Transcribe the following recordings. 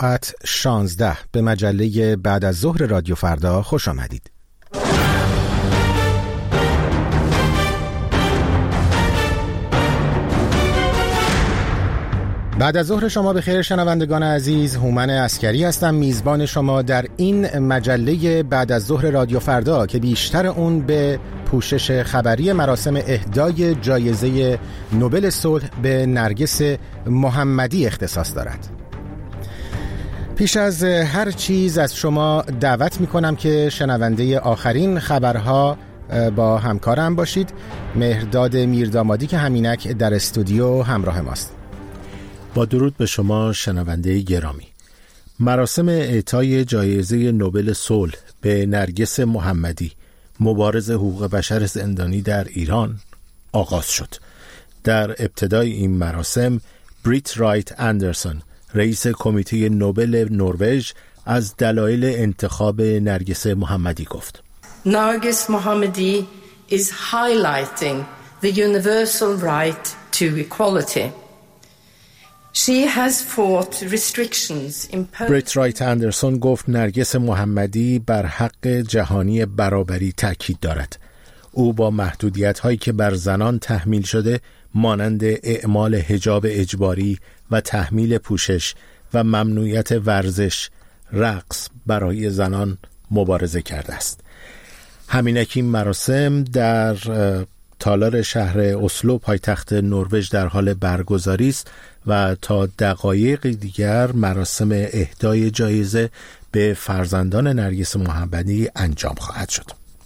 ساعت 16 به مجله بعد از ظهر رادیو فردا خوش آمدید. بعد از ظهر شما بخیر شنوندگان عزیز، هومن عسکری هستم، میزبان شما در این مجله بعد از ظهر رادیو فردا که بیشتر اون به پوشش خبری مراسم اهدای جایزه نوبل صلح به نرگس محمدی اختصاص دارد. پیش از هر چیز از شما دعوت میکنم که شنونده آخرین خبرها با همکارم باشید، مهرداد میردامادی که همینک در استودیو همراه ماست. با درود به شما شنونده گرامی. مراسم اعطای جایزه نوبل صلح به نرگس محمدی، مبارز حقوق بشر زندانی در ایران آغاز شد. در ابتدای این مراسم بریت رایت اندرسون، رئیس کمیته نوبل نروژ، از دلایل انتخاب نرگس محمدی گفت: Nargis Mohammadi is highlighting the universal right to equality. She has fought restrictions imposed. بریت رایت اندرسون گفت نرگس محمدی بر حق جهانی برابری تاکید دارد. او با محدودیت‌هایی که بر زنان تحمیل شده مانند اعمال حجاب اجباری و تحمیل پوشش و ممنوعیت ورزش، رقص برای زنان مبارزه کرده است. همینک این مراسم در تالار شهر اسلو پایتخت نروژ در حال برگزاری است و تا دقایق دیگر مراسم اهدای جایزه به فرزندان نرگس محمدی انجام خواهد شد.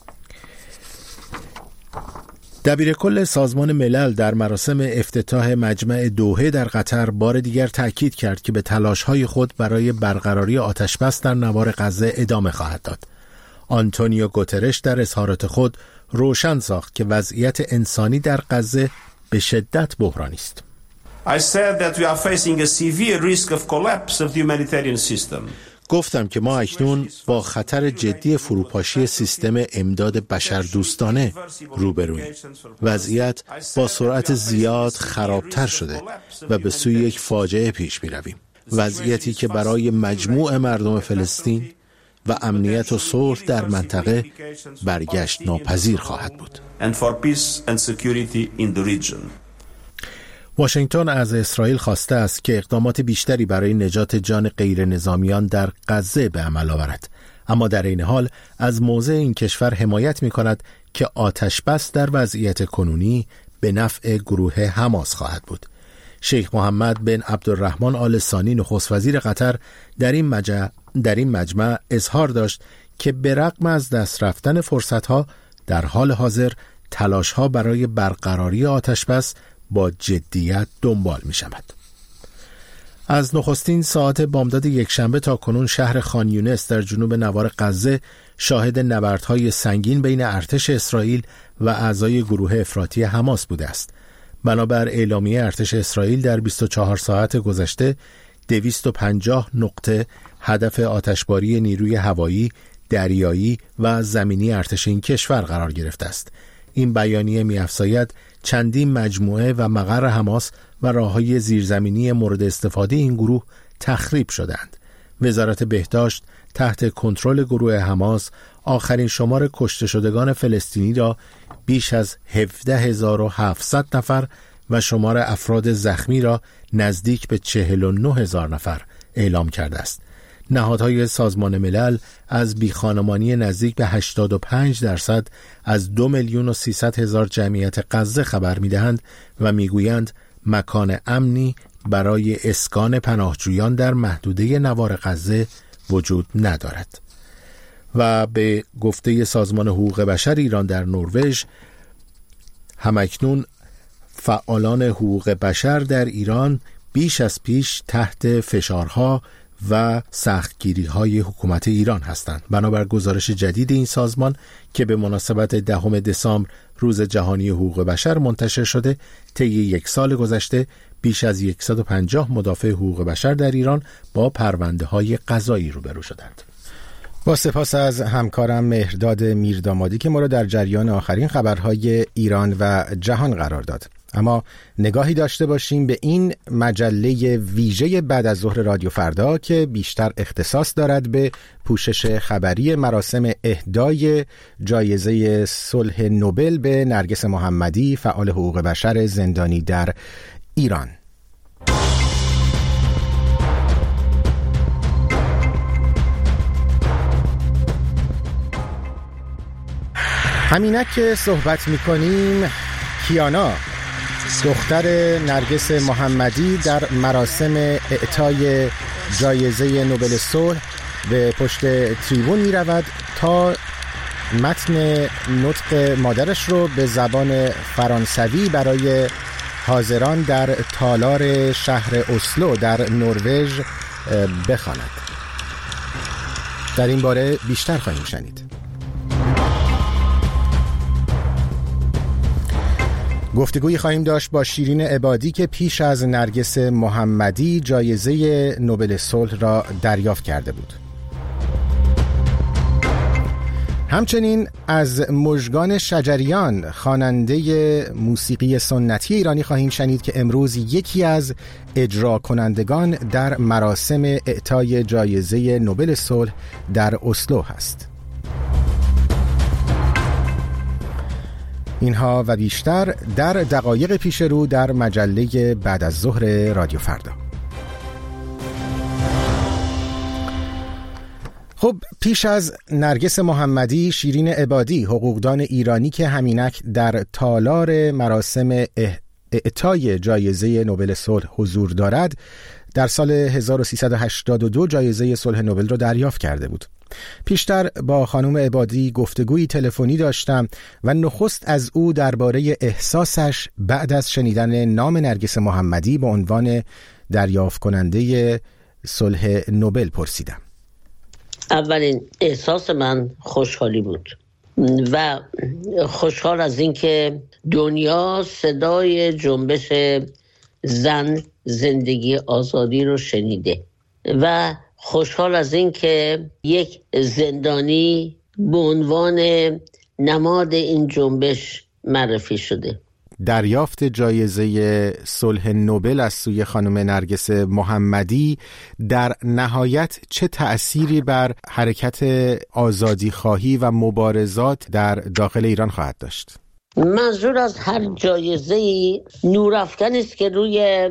دبیرکل سازمان ملل در مراسم افتتاح مجمع دوحه در قطر بار دیگر تأکید کرد که به تلاش‌های خود برای برقراری آتشبس در نوار غزه ادامه خواهد داد. آنتونیو گوترش در اظهارات خود روشن ساخت که وضعیت انسانی در غزه به شدت بحرانی است. I said that we are facing a severe risk of collapse of the humanitarian system. گفتم که ما اکنون با خطر جدی فروپاشی سیستم امداد بشردوستانه روبرویم. وضعیت با سرعت زیاد خرابتر شده و به سوی یک فاجعه پیش می رویم. وضعیتی که برای مجموع مردم فلسطین و امنیت و صلح در منطقه برگشت ناپذیر خواهد بود. واشنگتن از اسرائیل خواسته است که اقدامات بیشتری برای نجات جان غیر نظامیان در غزه به عمل آورد، اما در این حال از موضع این کشور حمایت می کند که آتشبس در وضعیت کنونی به نفع گروه حماس خواهد بود. شیخ محمد بن عبدالرحمن آل ثانی نخست وزیر قطر در این مجمع اظهار داشت که به رغم از دست رفتن فرصتها در حال حاضر تلاشها برای برقراری آتشبس با جدیت دنبال می شود. از نخستین ساعت بامداد یکشنبه تا کنون شهر خان یونس در جنوب نوار غزه شاهد نبردهای سنگین بین ارتش اسرائیل و اعضای گروه افراطی حماس بوده است. بنابر اعلامیه ارتش اسرائیل در 24 ساعت گذشته 250 نقطه هدف آتشباری نیروی هوایی، دریایی و زمینی ارتش این کشور قرار گرفته است. این بیانیه می‌افزاید چندین مجموعه و مقر حماس و راه‌های زیرزمینی مورد استفاده این گروه تخریب شدند. وزارت بهداشت تحت کنترل گروه حماس آخرین شمار کشته شدگان فلسطینی را بیش از 17700 نفر و شمار افراد زخمی را نزدیک به 49000 نفر اعلام کرده است. نهادهای سازمان ملل از بیخانمانی نزدیک به 85% از 2,300,000 جمعیت غزه خبر می‌دهند و می‌گویند مکان امنی برای اسکان پناهجویان در محدوده نوار غزه وجود ندارد. و به گفته سازمان حقوق بشر ایران در نروژ، همکنون فعالان حقوق بشر در ایران بیش از پیش تحت فشارها و سختگیری‌های حکومت ایران هستند. بنابر گزارش جدید این سازمان که به مناسبت 10 دسامبر روز جهانی حقوق بشر منتشر شده، طی یک سال گذشته بیش از 150 مدافع حقوق بشر در ایران با پرونده‌های قضایی روبرو شدند. با سپاس از همکارم مهرداد میردامادی که ما را در جریان آخرین خبرهای ایران و جهان قرار داد. اما نگاهی داشته باشیم به این مجله ویژه بعد از ظهر رادیو فردا که بیشتر اختصاص دارد به پوشش خبری مراسم اهدای جایزه صلح نوبل به نرگس محمدی، فعال حقوق بشر زندانی در ایران. همینک که صحبت می‌کنیم، کیانا دختر نرگس محمدی در مراسم اعطای جایزه نوبل صلح به پشت تریبون می‌رود تا متن نطق مادرش رو به زبان فرانسوی برای حاضران در تالار شهر اسلو در نروژ بخواند. در این باره بیشتر خواهیم شنید. گفتگویی خواهیم داشت با شیرین عبادی که پیش از نرگس محمدی جایزه نوبل صلح را دریافت کرده بود. همچنین از مژگان شجریان، خواننده موسیقی سنتی ایرانی خواهیم شنید که امروز یکی از اجرا کنندگان در مراسم اعطای جایزه نوبل صلح در اسلو هست. اینها و بیشتر در دقایق پیش رو در مجله بعد از ظهر رادیو فردا. خب، پیش از نرگس محمدی، شیرین عبادی، حقوقدان ایرانی که همینک در تالار مراسم اعطای جایزه نوبل صلح حضور دارد، در سال 1382 جایزه صلح نوبل را دریافت کرده بود. پیشتر با خانم عبادی گفتگویی تلفنی داشتم و نخست از او درباره احساسش بعد از شنیدن نام نرگس محمدی به عنوان دریافت کننده صلح نوبل پرسیدم. اولین احساس من خوشحالی بود و خوشحال از اینکه دنیا صدای جنبش زن زندگی آزادی رو شنیده و خوشحال از اینکه یک زندانی به عنوان نماد این جنبش معرفی شده. دریافت جایزه صلح نوبل از سوی خانم نرگس محمدی در نهایت چه تأثیری بر حرکت آزادی خواهی و مبارزات در داخل ایران خواهد داشت؟ منظور از هر جایزه‌ای نورافکنی است که روی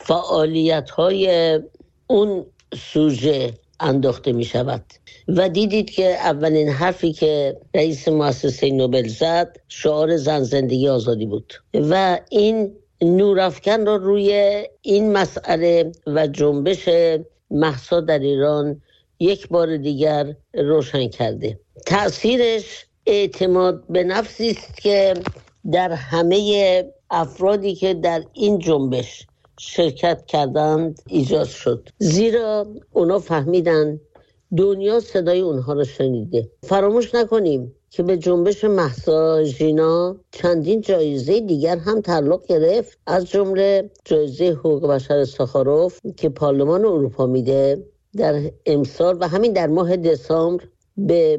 فعالیت‌های اون سوژه انداخته می شود و دیدید که اولین حرفی که رئیس مؤسسه نوبل زد شعار زن زندگی آزادی بود و این نورافکن رو روی این مسئله و جنبش مهسا در ایران یک بار دیگر روشن کرده. تأثیرش اعتماد به نفسی است که در همه افرادی که در این جنبش شرکت کردند ایجاد شد، زیرا اونا فهمیدن دنیا صدای اونها رو شنیده. فراموش نکنیم که به جنبش مهسا ژینا چندین جایزه دیگر هم تعلق گرفت، از جمله جایزه حقوق بشر ساخاروف که پارلمان اروپا میده در امسال و همین در ماه دسامبر به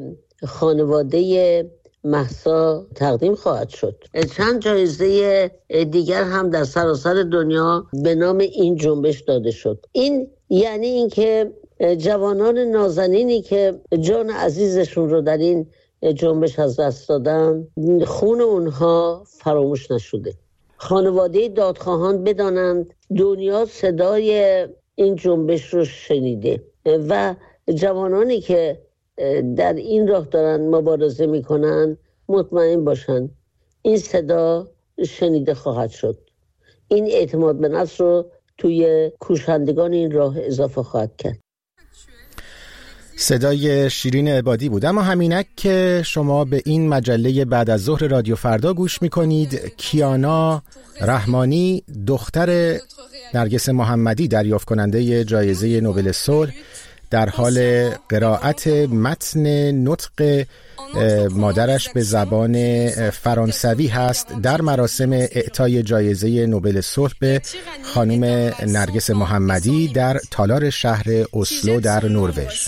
خانواده مهسا تقدیم خواهد شد. چند جایزه دیگر هم در سراسر دنیا به نام این جنبش داده شد. این یعنی اینکه جوانان نازنینی که جان عزیزشون رو در این جنبش از دست دادن، خون اونها فراموش نشده. خانواده دادخواهان بدانند دنیا صدای این جنبش رو شنیده و جوانانی که در این راه دارن مبارزه میکنن مطمئن باشن این صدا شنیده خواهد شد. این اعتماد به نفس رو توی کوشندگان این راه اضافه خواهد کرد. صدای شیرین عبادی بود. اما همینک که شما به این مجله بعد از ظهر رادیو فردا گوش میکنید، کیانا رحمانی دختر نرگس محمدی دریافت کننده جایزه نوبل صلح در حال قرائت متن نطق مادرش به زبان فرانسوی هست در مراسم اعطای جایزه نوبل صلح به خانم نرگس محمدی در تالار شهر اسلو در نروژ.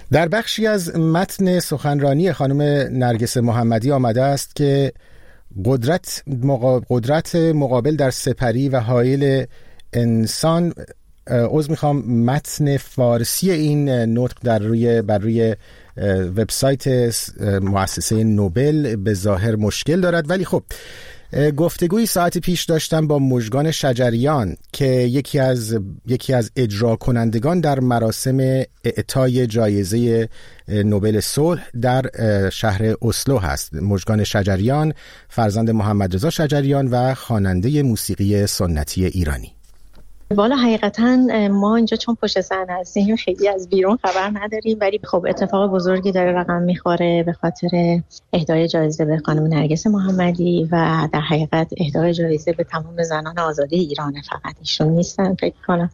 در بخشی از متن سخنرانی خانم نرگس محمدی آمده است که قدرت مقابل در سپری و حایل انسان، متن فارسی این نطق بر روی وبسایت مؤسسه نوبل به ظاهر مشکل دارد، ولی خب گفتگوی ساعت پیش داشتم با مژگان شجریان که یکی از اجرا کنندگان در مراسم اعطای جایزه نوبل صلح در شهر اسلو هست. مژگان شجریان فرزند محمد رضا شجریان و خواننده موسیقی سنتی ایرانی. والا حقیقتا ما اینجا چون پشت صحنه هستیم خیلی از بیرون خبر نداریم، ولی خب اتفاق بزرگی داره رقم میخوره به خاطر اهدای جایزه به خانم نرگس محمدی و در حقیقت اهدای جایزه به تمام زنان آزادی ایران، فقط ایشون نیستن. فکر کنم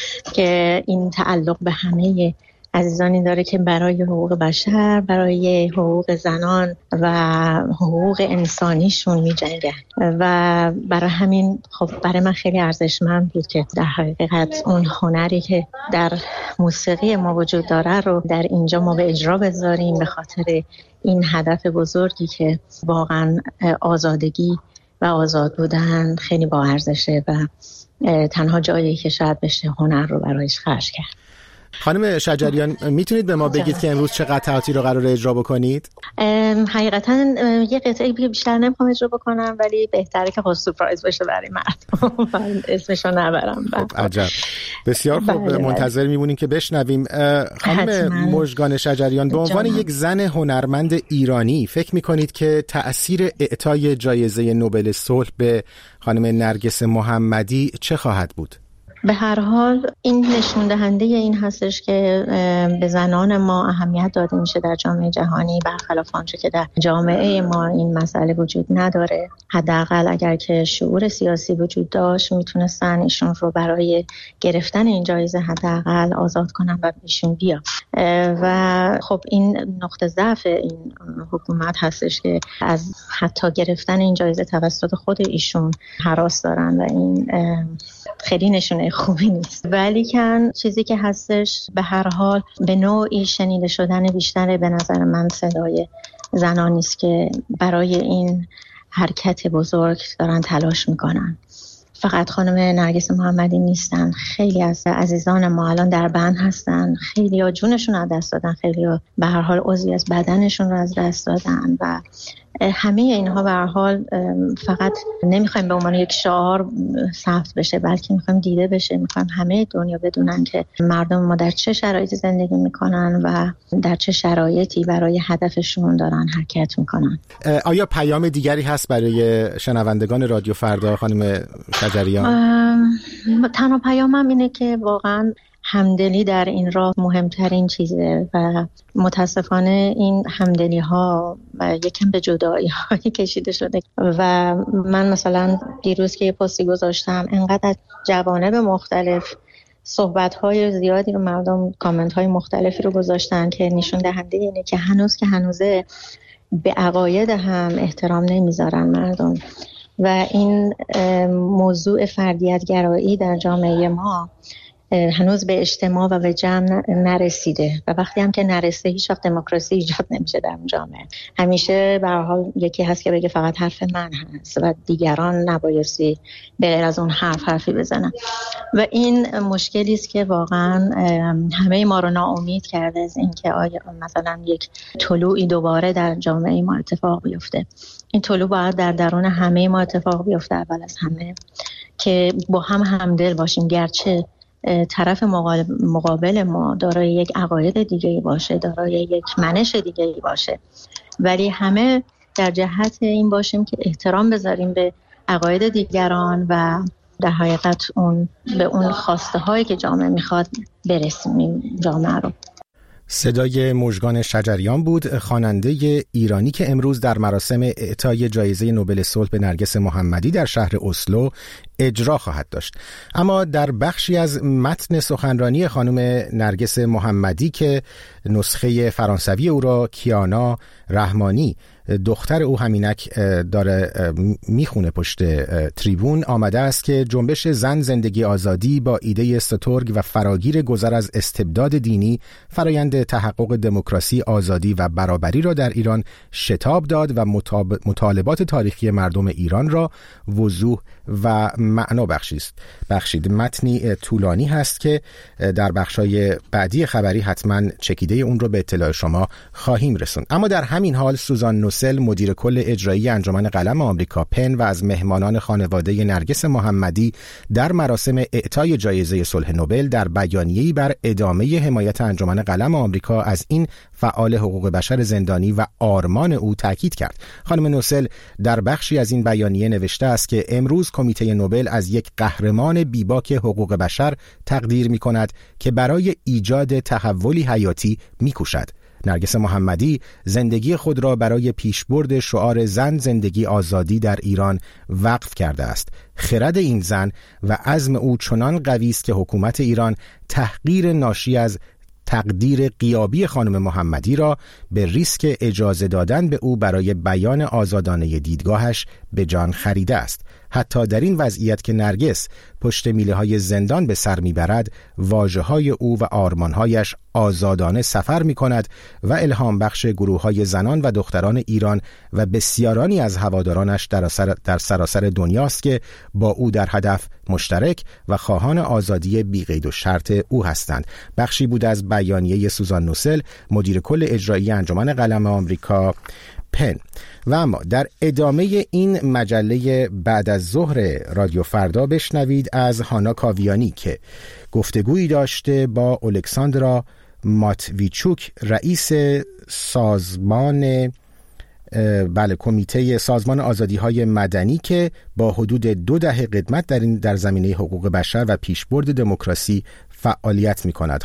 که این تعلق به همه عزیزانی داره که برای حقوق بشر، برای حقوق زنان و حقوق انسانیشون می جنگن و برای همین خب برای من خیلی ارزشمند بود که در حقیقت اون هنری که در موسیقی ما وجود داره رو در اینجا ما به اجرا بذاریم، به خاطر این هدف بزرگی که واقعا آزادگی و آزاد بودن خیلی با ارزشه و تنها جایی که شاید بشه هنر رو برایش خرج کرد. خانم شجریان میتونید به ما بگید که امروز چه قطعاتی رو قراره اجرا بکنید؟ حقیقتا یه قطعه بیشتر نمیخوام اجرا بکنم، ولی بهتره که خود سورپرایز بشه برای مردم. من اسمشو نبرم. عجب، بسیار خوب. منتظر میمونیم که بشنویم. خانم مژگان شجریان، به عنوان یک زن هنرمند ایرانی فکر میکنید که تأثیر اعطای جایزه نوبل صلح به خانم نرگس محمدی چه خواهد بود؟ به هر حال این نشون دهنده این هستش که به زنان ما اهمیت داده میشه در جامعه جهانی، برخلاف آنچه که در جامعه ما این مسئله وجود نداره. حداقل اگر که شعور سیاسی وجود داشت میتونستن ایشون رو برای گرفتن این جایزه حداقل آزاد کنن و ایشون بیا. و خب این نقطه ضعف این حکومت هستش که از حتی گرفتن این جایزه توسط خود ایشون هراس دارن و این خیلی نشونه خوبی نیست. ولی کن چیزی که هستش به هر حال به نوعی شنیده شدن بیشتره به نظر من صدای زنانی است که برای این حرکت بزرگ دارن تلاش میکنن. فقط خانم نرگس محمدی نیستن، خیلی از عزیزان ما الان در بند هستن، خیلی ها جونشون از دست دادن، خیلی ها به هر حال عضوی از بدنشون رو از دست دادن و همه اینها به هر حال فقط نمیخوایم به عنوان یک شعار ثبت بشه، بلکه میخوایم دیده بشه، میخوایم همه دنیا بدونن که مردم ما در چه شرایطی زندگی میکنن و در چه شرایطی برای هدفشون دارن حرکت میکنن. آیا پیام دیگری هست برای شنوندگان رادیو فردا خانم شجریان؟ تنها پیامم اینه که واقعا همدلی در این راه مهمترین چیزه و متاسفانه این همدلی ها یکم به جدایی هایی کشیده شده و من مثلا دیروز که یه پستی گذاشتم انقدر از جوانب مختلف صحبت های زیادی رو مردم کامنت های مختلفی رو گذاشتن که نشون دهنده اینه که هنوزه به عقاید هم احترام نمیذارن مردم و این موضوع فردیت گرایی در جامعه ما هنوز به اجتماع و به جمع نرسیده و وقتی هم که نرسیده هیچ وقت دموکراسی ایجاد نمیشه در اون جامعه. همیشه به هر حال یکی هست که بگه فقط حرف من هست و دیگران نبایستی به غیر از اون حرفی بزنن و این مشکلی است که واقعا همه ما رو ناامید کرده از اینکه آیا مثلا یک طلوعی دوباره در جامعه ما اتفاق بیفته. این طلوع باید در درون همه ما اتفاق بیفته، اول از همه که با هم همدل باشیم، گرچه طرف مقابل ما دارای یک عقاید دیگه‌ای باشه، دارای یک منش دیگه‌ای باشه، ولی همه در جهت این باشیم که احترام بذاریم به عقاید دیگران و در حقیقت به اون خواسته هایی که جامعه میخواد برسیم جامعه رو. صدای مژگان شجریان بود، خواننده ایرانی که امروز در مراسم اعطای جایزه نوبل صلح به نرگس محمدی در شهر اسلو اجرا خواهد داشت. اما در بخشی از متن سخنرانی خانم نرگس محمدی که نسخه فرانسوی او را کیانا رحمانی دختر او همینک داره میخونه پشت تریبون، آمده است که جنبش زن زندگی آزادی با ایده سترگ و فراگیر گذر از استبداد دینی فرایند تحقق دموکراسی، آزادی و برابری را در ایران شتاب داد و مطالبات تاریخی مردم ایران را وضوح و معنا بخشید. متنی طولانی هست که در بخشای بعدی خبری حتما چکیده اون رو به اطلاع شما خواهیم رسوند. اما در همین حال سوزان نوسل، مدیر کل اجرایی انجمن قلم آمریکا پن و از مهمانان خانواده نرگس محمدی در مراسم اعطای جایزه صلح نوبل، در بیانیه‌ای بر ادامه حمایت انجمن قلم آمریکا از این فعال حقوق بشر زندانی و آرمان او تاکید کرد. خانم نوسل در بخشی از این بیانیه نوشته است که امروز کمیته نوبل از یک قهرمان بیباک حقوق بشر تقدیر می‌کند که برای ایجاد تحولی حیاتی می‌کوشد. نرگس محمدی زندگی خود را برای پیشبرد شعار زن زندگی آزادی در ایران وقف کرده است. خرد این زن و عزم او چنان قوی است که حکومت ایران تحقیر ناشی از تقدیر غیابی خانم محمدی را به ریسک اجازه دادن به او برای بیان آزادانه دیدگاهش به جان خریده است. حتی در این وضعیت که نرگس پشت میله های زندان به سر میبرد، واژه های او و آرمانهایش آزادانه سفر می کند و الهام بخش گروه های زنان و دختران ایران و بسیارانی از هوادارانش در سراسر دنیاست که با او در هدف مشترک و خواهان آزادی بی قید و شرط او هستند. بخشی بود از بیانیه سوزان نوسل، مدیر کل اجرایی انجمن قلم آمریکا پن. و اما در ادامه این مجله بعد از ظهر رادیو فردا بشنوید از هانا کاویانی که گفتگویی داشته با الکساندرا ماتویچوک، رئیس کمیته سازمان آزادی‌های مدنی که با حدود 2 دهه قدمت در زمینه حقوق بشر و پیشبرد دموکراسی فعالیت می‌کند.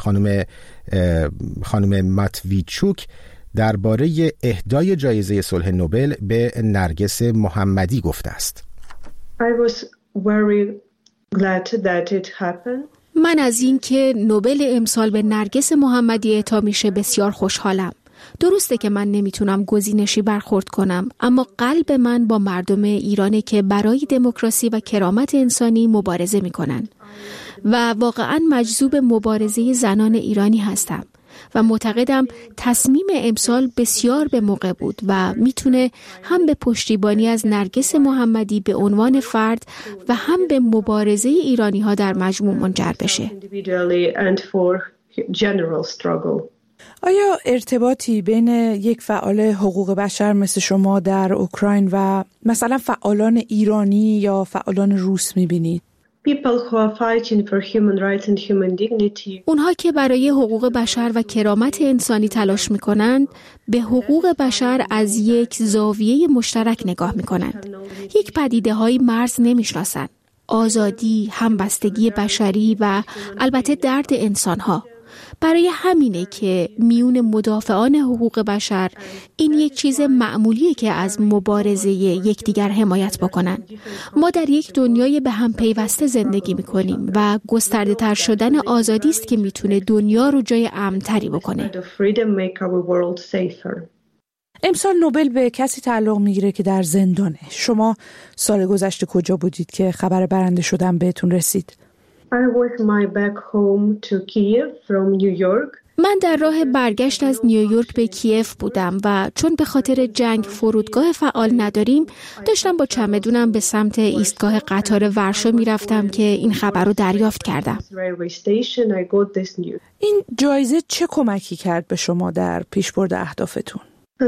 خانم ماتویچوک درباره اهدای جایزه صلح نوبل به نرگس محمدی گفته است. من از این که نوبل امسال به نرگس محمدی اعطا میشه بسیار خوشحالم. درسته که من نمیتونم گزینشی برخورد کنم، اما قلب من با مردم ایرانه که برای دموکراسی و کرامت انسانی مبارزه میکنن و واقعا مجذوب مبارزه زنان ایرانی هستم و معتقدم تصمیم امسال بسیار به موقع بود و میتونه هم به پشتیبانی از نرگس محمدی به عنوان فرد و هم به مبارزه ایرانی ها در مجموع منجر بشه. آیا ارتباطی بین یک فعال حقوق بشر مثل شما در اوکراین و مثلا فعالان ایرانی یا فعالان روس میبینید؟ اونها که برای حقوق بشر و کرامت انسانی تلاش میکنند به حقوق بشر از یک زاویه مشترک نگاه میکنند. یک پدیده های مرز نمیشناسند. آزادی، همبستگی بشری و البته درد انسانها. برای همینه که میون مدافعان حقوق بشر این یک چیز معمولیه که از مبارزه یکدیگر حمایت بکنن. ما در یک دنیای به هم پیوسته زندگی میکنیم و گسترده تر شدن آزادی است که میتونه دنیا رو جای امن‌تری بکنه. امسال نوبل به کسی تعلق میگیره که در زندانه. شما سال گذشته کجا بودید که خبر برنده شدن بهتون رسید؟ من در راه برگشت از نیویورک به کیف بودم و چون به خاطر جنگ فرودگاه فعال نداریم داشتم با چمدونم به سمت ایستگاه قطار ورشو میرفتم که این خبر رو دریافت کردم. این جایزه چه کمکی کرد به شما در پیشبرد اهدافتون؟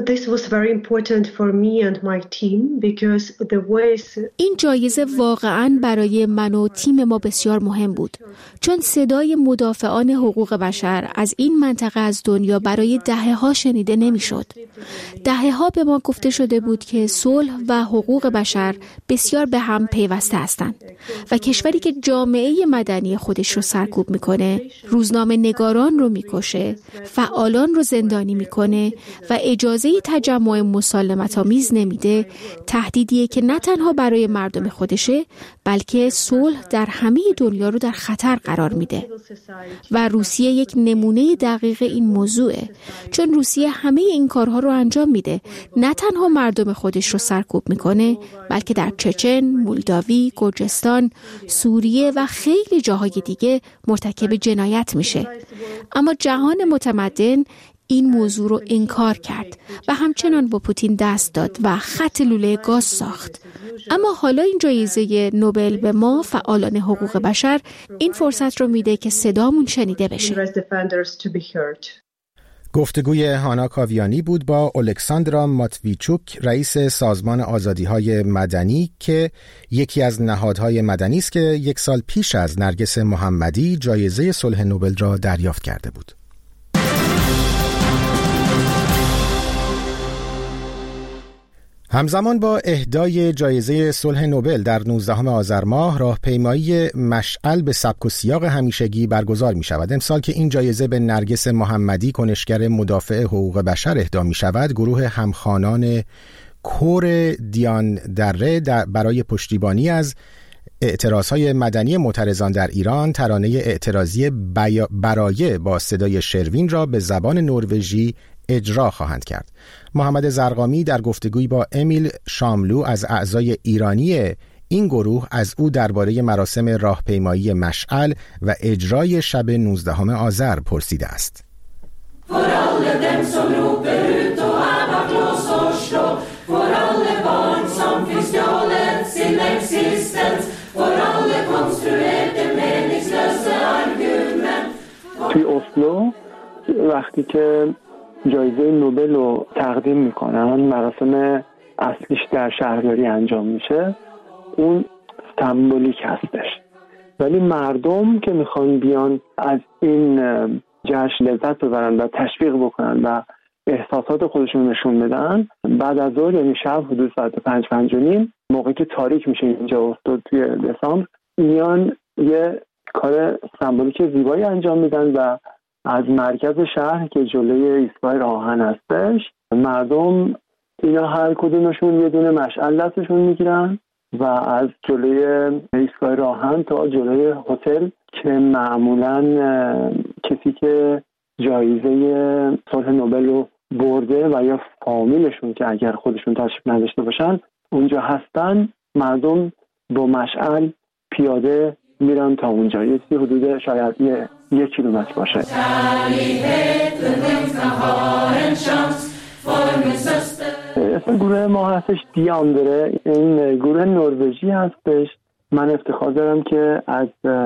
این جایزه واقعاً برای من و تیم ما بسیار مهم بود، چون صدای مدافعان حقوق بشر از این منطقه از دنیا برای دهه‌ها شنیده نمی‌شد. دهه‌ها به ما گفته شده بود که صلح و حقوق بشر بسیار به هم پیوسته هستند و کشوری که جامعه مدنی خودش رو سرکوب میکنه، روزنامه نگاران رو میکشه، فعالان رو زندانی میکنه و اجازه اجازه تجمع مسالمت‌آمیز نمیده، تهدیدیه که نه تنها برای مردم خودشه بلکه صلح در همه دنیا رو در خطر قرار میده. و روسیه یک نمونه دقیق این موضوعه، چون روسیه همه این کارها رو انجام میده، نه تنها مردم خودش رو سرکوب میکنه بلکه در چچن، مولداوی، گرجستان، سوریه و خیلی جاهای دیگه مرتکب جنایت میشه. اما جهان متمدن این موضوع رو انکار کرد و همچنان با پوتین دست داد و خط لوله گاز ساخت. اما حالا این جایزه نوبل به ما فعالان حقوق بشر این فرصت رو میده که صدامون شنیده بشه. گفتگوی هانا کاویانی بود با الکساندرا ماتویچوک، رئیس سازمان آزادی‌های مدنی که یکی از نهادهای مدنی است که 1 سال پیش از نرگس محمدی جایزه صلح نوبل را دریافت کرده بود. همزمان با اهدای جایزه صلح نوبل در 19 آذر ماه، راهپیمایی مشعل به سبک و سیاق همیشگی برگزار می شود. امسال که این جایزه به نرگس محمدی، کنشگر مدافع حقوق بشر، اهدا می شود، گروه همخوانان کور دیان دره برای پشتیبانی از اعتراضهای مدنی معترضان در ایران ترانه اعتراضی برایه با صدای شروین را به زبان نروژی اجرا خواهند کرد. محمد زرقامی در گفتگویی با امیل شاملو از اعضای ایرانی این گروه از او درباره مراسم راهپیمایی مشعل و اجرای شب 19 آذر پرسیده است. توی اسلو وقتی که جایزه نوبل رو تقدیم میکنن، مراسم اصلیش در شهرداری انجام میشه، اون سمبولیک هستش، ولی مردم که میخوان بیان از این جشن لذت ببرن و تشویق بکنن و احساسات خودشون نشون بدن، بعد از ظهر یعنی شب حدود ساعت 5:05 موقعی که تاریک میشه اینجا افتاد توی دسامبر، میان یه کار سمبولیک زیبایی انجام میدن و از مرکز شهر که جلوی ایستگاه راهن هستش، مردم اینا هر کدومشون یه دونه مشعل دستشون میگیرن و از جلوی ایستگاه راهن تا جلوی هتل که معمولاً کسی که جایزه صلح نوبل رو برده و یا فامیلشون که اگر خودشون تشریف نداشته باشن اونجا هستن، مردم با مشعل پیاده میرن تا اونجا، یه حدود شاید 1 کیلومتر باشه. اسم گروه ما هستش دیان دره، این گروه نروژی هستش. من افتخار دارم که از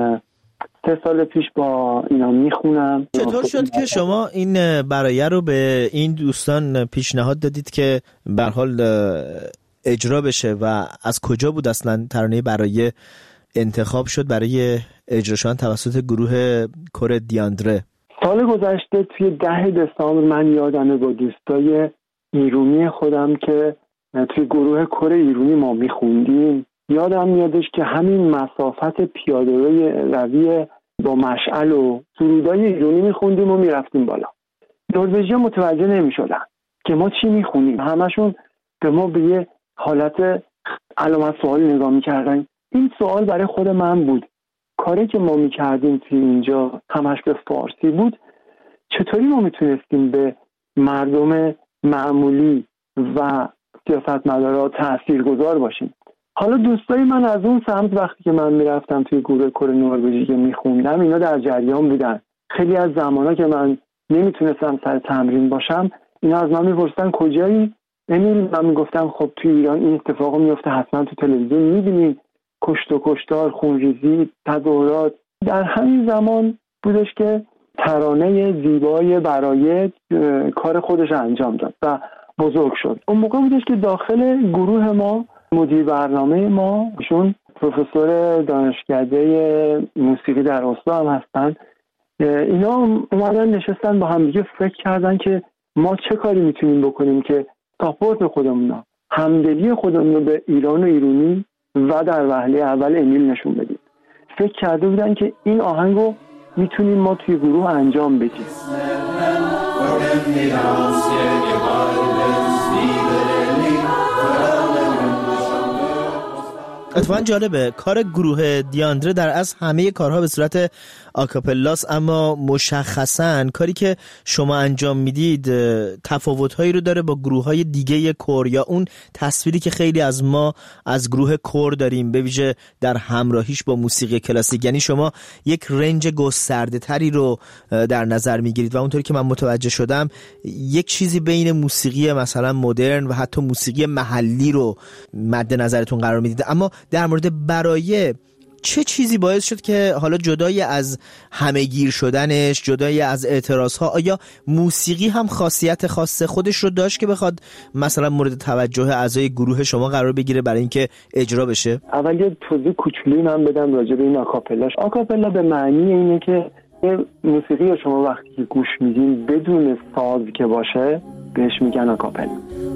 3 سال پیش با اینا میخونم. چطور شد که شما این برایه رو به این دوستان پیشنهاد دادید که به هر حال اجرا بشه و از کجا بود اصلا ترانه برایه انتخاب شد برای اجرا شدن توسط گروه کور دیاندره؟ سال گذشته توی 10 دسامبر من یادمه با دوستای ایرونی خودم که توی گروه کور ایرونی ما میخوندیم، یادم میادش که همین مسافت پیاده روی با مشعل و سرودای ایرونی میخوندیم و میرفتیم بالا. نروژی‌ها متوجه نمیشدن که ما چی میخونیم، همشون به ما به یه حالت علامت سوالی نگاه میکردن. این سوال برای خود من بود، کاری که ما میکردیم توی اینجا همش به فارسی بود، چطوری ما میتونستیم به مردم معمولی و سیاستمدارا تاثیرگذار باشیم؟ حالا دوستای من از اون سمت وقتی که من میرفتم توی گروه کور نروژی که میخوندم، اینا در جریان بودن. خیلی از زمانا که من نمیتونستم سر تمرین باشم، اینا از من میپرسن کجایی؟ امیل، من میگفتم خب توی ایران این اتفاق میفته، حتما تو تلویزیون میبینیم، کشت و کشتار، خونریزی، تظاهرات. در همین زمان بودش که ترانه زیبای برایه کار خودش انجام داد و بزرگ شد. اون موقع بودش که داخل گروه ما مدیر برنامه ما، ایشون پروفسور دانشکده موسیقی در اسلو هم هستن، اینا اومدن نشستن با هم دیگه فکر کردن که ما چه کاری میتونیم بکنیم که ساپورت خودمون، همدلی خودمون رو به ایران و ایرونی و در وهله اول امیل نشون بدیم. فکر کرده بودن که این آهنگ رو میتونیم ما توی گروه انجام بدیم. اتفاقا جالبه کار گروه دیاندره در از همه کارها به صورت آکاپلاس، اما مشخصاً کاری که شما انجام میدید تفاوت‌هایی رو داره با گروه‌های دیگه کور یا اون تصویری که خیلی از ما از گروه کور داریم به ویژه در همراهیش با موسیقی کلاسیک. یعنی شما یک رنج گسترده تری رو در نظر میگیرید و اونطوری که من متوجه شدم یک چیزی بین موسیقی مثلا مدرن و حتی موسیقی محلی رو مد نظرتون قرار میدید. اما در مورد برای چه چیزی باعث شد که حالا جدای از همه‌گیر شدنش، جدای از اعتراضها، آیا موسیقی هم خاصیت خاص خودش رو داشت که بخواد مثلا مورد توجه اعضای گروه شما قرار بگیره برای اینکه اجرا بشه؟ اول یه توضیح کوچولویی من بدم راجع به این آکاپلاش. آکاپلا به معنی اینه که موسیقی رو شما وقتی که گوش میدین بدون ساز که باشه بهش میگن آکاپلا.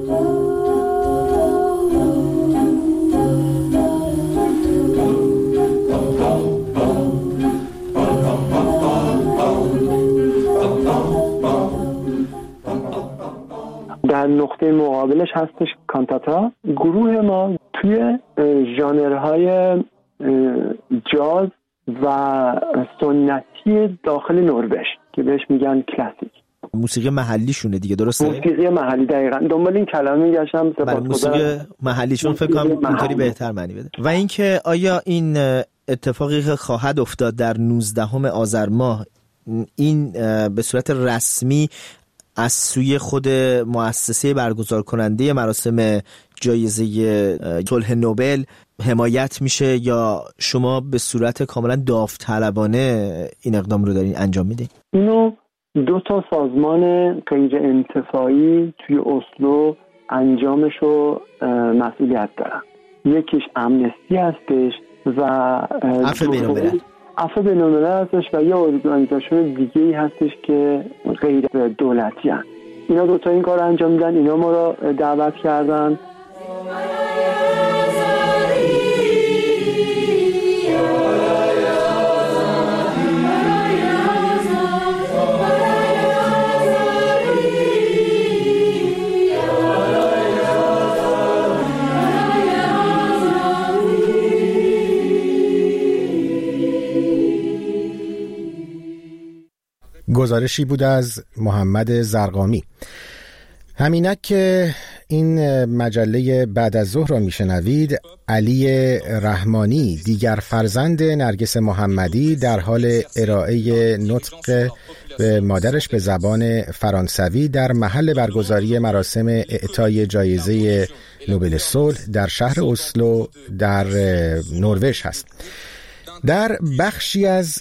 در نقطه مقابلش هستش کانتاتا. گروه ما توی ژانرهای جاز و سنتی داخل نروژ که بهش میگن کلاسیک، موسیقی محلیشونه دیگه، درسته؟ موسیقی محلی، دقیقاً دنبال این کلمه میگشتم. برای موسیقی محلیشون فکر کنم اینطوری بهتر معنی بده. و اینکه آیا این اتفاقی که خواهد افتاد در 19 آذر ماه این به صورت رسمی از سوی خود مؤسسه برگزار کننده مراسم جایزه صلح نوبل حمایت میشه یا شما به صورت کاملا داوطلبانه این اقدام رو دارین انجام میدین؟ اینو 2 سازمان غیر انتفاعی توی اسلو انجامشو مسئولیت دارن. یکیش امنستی هستش و عفو بین‌الملل هستش و یه ارگانیزاسیون دیگه‌ای هستش که غیر دولتی هست. اینا 2 این کار انجام میدن. اینا ما رو دعوت کردن. گزارشی بود از محمد زرقامی. همینک که این مجله بعد از ظهر را میشنوید، علی رحمانی دیگر فرزند نرگس محمدی در حال ارائه نطق به مادرش به زبان فرانسوی در محل برگزاری مراسم اعطای جایزه نوبل صلح در شهر اسلو در نروژ هست. در بخشی از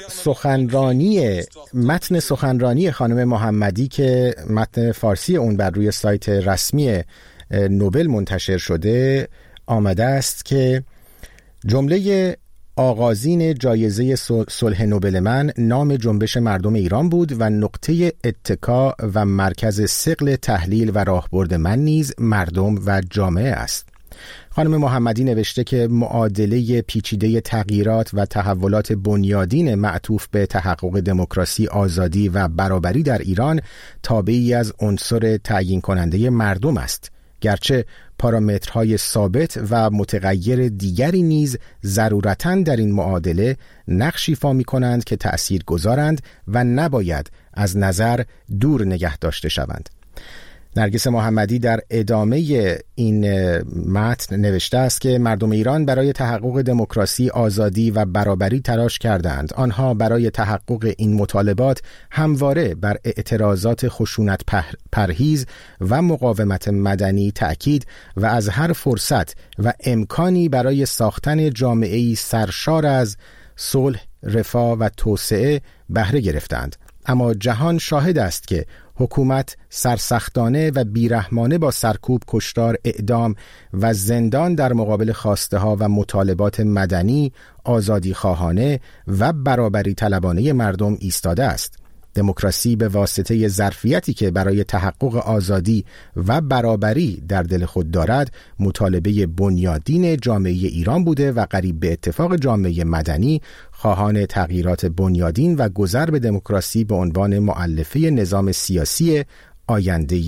متن سخنرانی خانم محمدی که متن فارسی اون بر روی سایت رسمی نوبل منتشر شده آمده است که جمله آغازین جایزه صلح نوبل من نام جنبش مردم ایران بود و نقطه اتکا و مرکز ثقل تحلیل و راهبرد من نیز مردم و جامعه است. خانم محمدی نوشته که معادله پیچیده تغییرات و تحولات بنیادین معطوف به تحقق دموکراسی، آزادی و برابری در ایران تابعی از عنصر تعیین کننده مردم است، گرچه پارامترهای ثابت و متغیر دیگری نیز ضرورتاً در این معادله نقش ایفا می‌کنند که تأثیرگذارند و نباید از نظر دور نگه داشته شوند. نرگس محمدی در ادامه این متن نوشته است که مردم ایران برای تحقق دموکراسی، آزادی و برابری تلاش کردند. آنها برای تحقق این مطالبات همواره بر اعتراضات خشونت پرهیز و مقاومت مدنی تأکید و از هر فرصت و امکانی برای ساختن جامعه‌ای سرشار از صلح، رفاه و توسعه بهره گرفتند. اما جهان شاهد است که حکومت سرسختانه و بیرحمانه با سرکوب، کشتار، اعدام و زندان در مقابل خواسته ها و مطالبات مدنی، آزادی خواهانه و برابری طلبانه مردم ایستاده است. دموکراسی به واسطه ظرفیتی که برای تحقق آزادی و برابری در دل خود دارد، مطالبه بنیادین جامعه ایران بوده و قریب به اتفاق جامعه مدنی خواهان تغییرات بنیادین و گذر به دموکراسی به عنوان مؤلفه نظام سیاسی آینده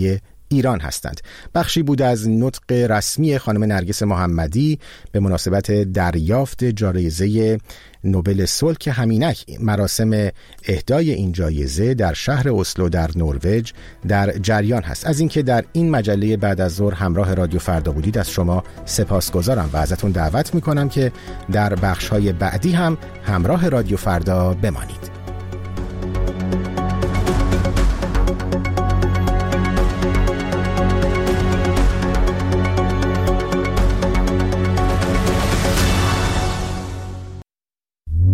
ایران هستند. بخشی بود از نطق رسمی خانم نرگس محمدی به مناسبت دریافت جایزه نوبل صلح که همینک مراسم اهدای این جایزه در شهر اسلو در نروژ در جریان هست. از اینکه در این مجله بعد از ظهر همراه رادیو فردا بودید از شما سپاسگزارم و ازتون دعوت میکنم که در بخش‌های بعدی هم همراه رادیو فردا بمانید.